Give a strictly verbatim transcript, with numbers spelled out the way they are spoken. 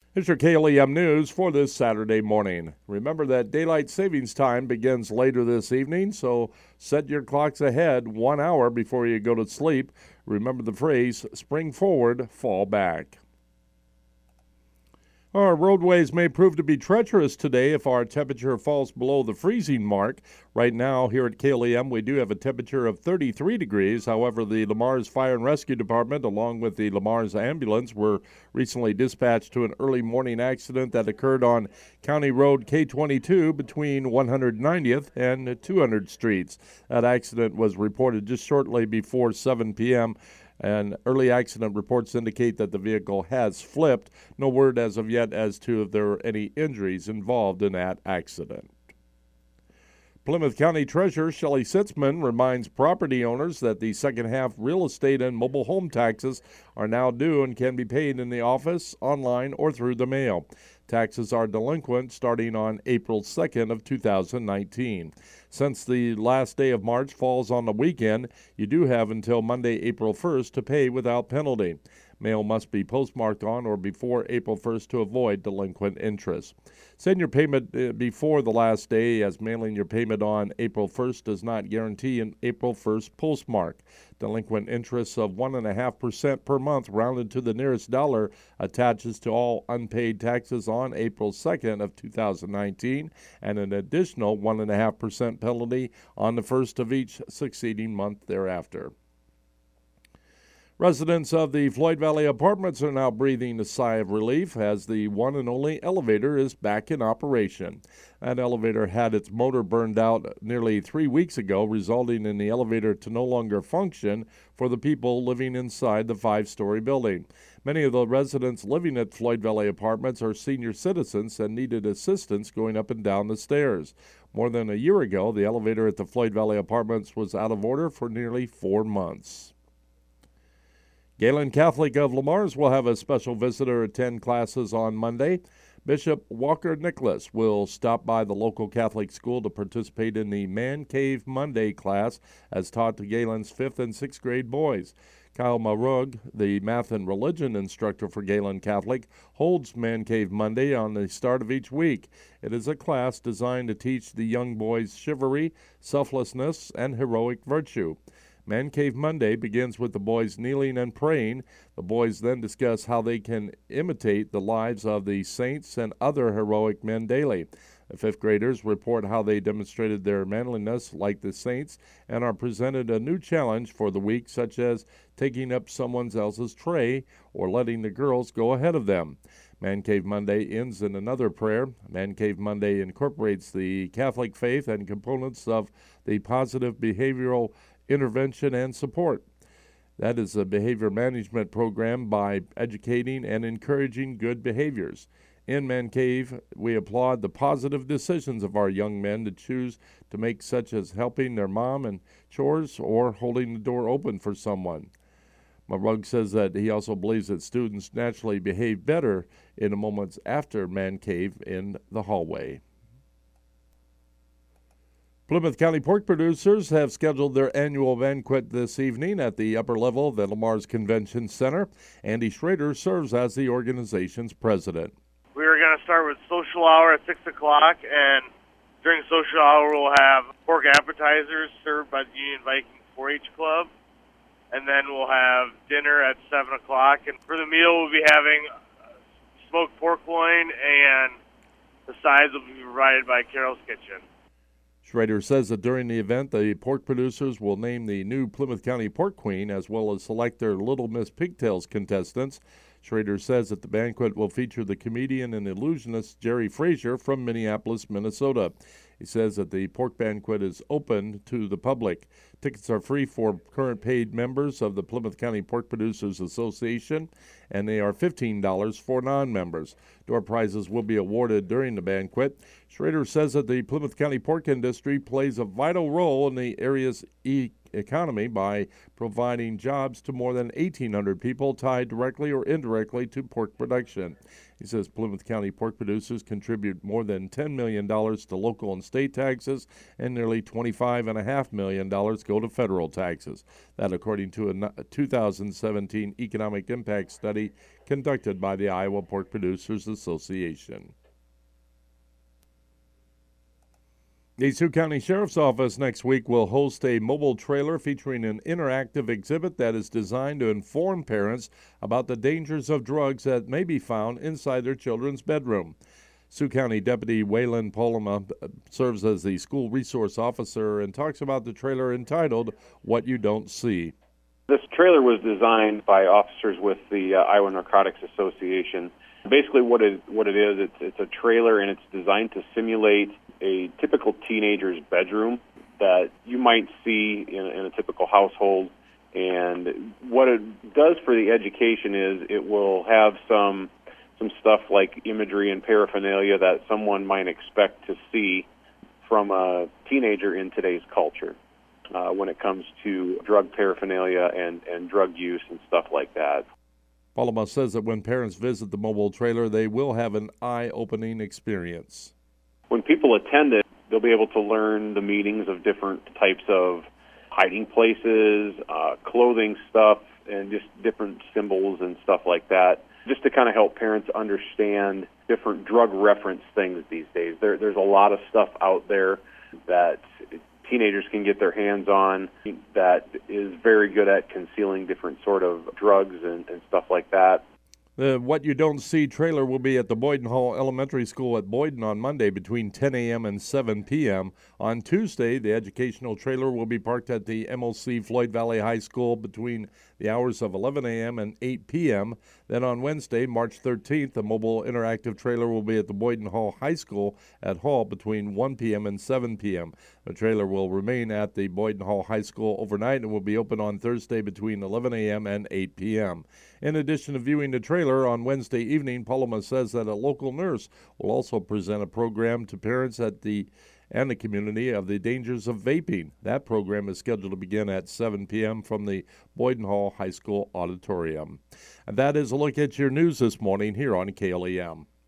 Here's your K L E M News for this Saturday morning. Remember that daylight savings time begins later this evening, so set your clocks ahead one hour before you go to sleep. Remember the phrase, spring forward, fall back. Our roadways may prove to be treacherous today if our temperature falls below the freezing mark. Right now, here at K L E M, we do have a temperature of thirty-three degrees. However, the Le Mars Fire and Rescue Department, along with the Le Mars Ambulance, were recently dispatched to an early morning accident that occurred on County Road K twenty-two between one hundred ninetieth and two hundredth Streets. That accident was reported just shortly before seven p.m., and early accident reports indicate that the vehicle has flipped. No word as of yet as to if there are any injuries involved in that accident. Plymouth County Treasurer Shelley Sitzman reminds property owners that the second half real estate and mobile home taxes are now due and can be paid in the office, online, or through the mail. Taxes are delinquent starting on April second of two thousand nineteen. Since the last day of March falls on the weekend, you do have until Monday, April first to pay without penalty. Mail must be postmarked on or before April first to avoid delinquent interest. Send your payment before the last day, as mailing your payment on April first does not guarantee an April first postmark. Delinquent interest of one point five percent per month rounded to the nearest dollar attaches to all unpaid taxes on April second of two thousand nineteen, and an additional one point five percent penalty on the first of each succeeding month thereafter. Residents of the Floyd Valley Apartments are now breathing a sigh of relief as the one and only elevator is back in operation. That elevator had its motor burned out nearly three weeks ago, resulting in the elevator to no longer function for the people living inside the five-story building. Many of the residents living at Floyd Valley Apartments are senior citizens and needed assistance going up and down the stairs. More than a year ago, the elevator at the Floyd Valley Apartments was out of order for nearly four months. Galen Catholic of Le Mars will have a special visitor attend classes on Monday. Bishop Walker Nicholas will stop by the local Catholic school to participate in the Man Cave Monday class as taught to Galen's fifth and sixth grade boys. Kyle Marug, the math and religion instructor for Galen Catholic, holds Man Cave Monday on the start of each week. It is a class designed to teach the young boys chivalry, selflessness, and heroic virtue. Man Cave Monday begins with the boys kneeling and praying. The boys then discuss how they can imitate the lives of the saints and other heroic men daily. The fifth graders report how they demonstrated their manliness like the saints and are presented a new challenge for the week, such as taking up someone else's tray or letting the girls go ahead of them. Man Cave Monday ends in another prayer. Man Cave Monday incorporates the Catholic faith and components of the positive behavioral intervention and support. That is a behavior management program by educating and encouraging good behaviors. In Man Cave, we applaud the positive decisions of our young men to choose to make, such as helping their mom in chores or holding the door open for someone. Marug says that he also believes that students naturally behave better in the moments after Man Cave in the hallway. Plymouth County pork producers have scheduled their annual banquet this evening at the upper level of the Le Mars Convention Center. Andy Schrader serves as the organization's president. We are going to start with social hour at six o'clock, and during social hour we'll have pork appetizers served by the Union Viking four H Club, and then we'll have dinner at seven o'clock. And for the meal we'll be having smoked pork loin, and the sides will be provided by Carol's Kitchen. Schrader says that during the event, the pork producers will name the new Plymouth County Pork Queen as well as select their Little Miss Pigtails contestants. Schrader says that the banquet will feature the comedian and illusionist Jerry Frazier from Minneapolis, Minnesota. He says that the pork banquet is open to the public. Tickets are free for current paid members of the Plymouth County Pork Producers Association, and they are fifteen dollars for non-members. Door prizes will be awarded during the banquet. Schrader says that the Plymouth County pork industry plays a vital role in the area's e- economy by providing jobs to more than eighteen hundred people tied directly or indirectly to pork production. He says Plymouth County pork producers contribute more than ten million dollars to local and state taxes, and nearly twenty-five point five million dollars go to federal taxes. That according to a two thousand seventeen economic impact study conducted by the Iowa Pork Producers Association. The Sioux County Sheriff's Office next week will host a mobile trailer featuring an interactive exhibit that is designed to inform parents about the dangers of drugs that may be found inside their children's bedroom. Sioux County Deputy Waylon Polima serves as the school resource officer and talks about the trailer entitled What You Don't See. This trailer was designed by officers with the uh, Iowa Narcotics Association. Basically what it, what it is, it's, it's a trailer, and it's designed to simulate a typical teenager's bedroom that you might see in, in a typical household. And what it does for the education is it will have some some stuff like imagery and paraphernalia that someone might expect to see from a teenager in today's culture uh, when it comes to drug paraphernalia and, and drug use and stuff like that. Polima says that when parents visit the mobile trailer, they will have an eye-opening experience. When people attend it, they'll be able to learn the meanings of different types of hiding places, uh, clothing stuff, and just different symbols and stuff like that, just to kind of help parents understand different drug reference things these days. There, there's a lot of stuff out there that teenagers can get their hands on that is very good at concealing different sort of drugs and, and stuff like that. The What You Don't See trailer will be at the Boyden Hall Elementary School at Boyden on Monday between ten a.m. and seven p.m. On Tuesday, the educational trailer will be parked at the M O C Floyd Valley High School between the hours of eleven a.m. and eight p.m. Then on Wednesday, March thirteenth, the mobile interactive trailer will be at the Boyden Hall High School at Hall between one p.m. and seven p.m. The trailer will remain at the Boyden Hall High School overnight and will be open on Thursday between eleven a.m. and eight p.m. In addition to viewing the trailer on Wednesday evening, Polima says that a local nurse will also present a program to parents at the and the community of the dangers of vaping. That program is scheduled to begin at seven p.m. from the Boyden Hall High School auditorium. And that is a look at your news this morning here on K L E M.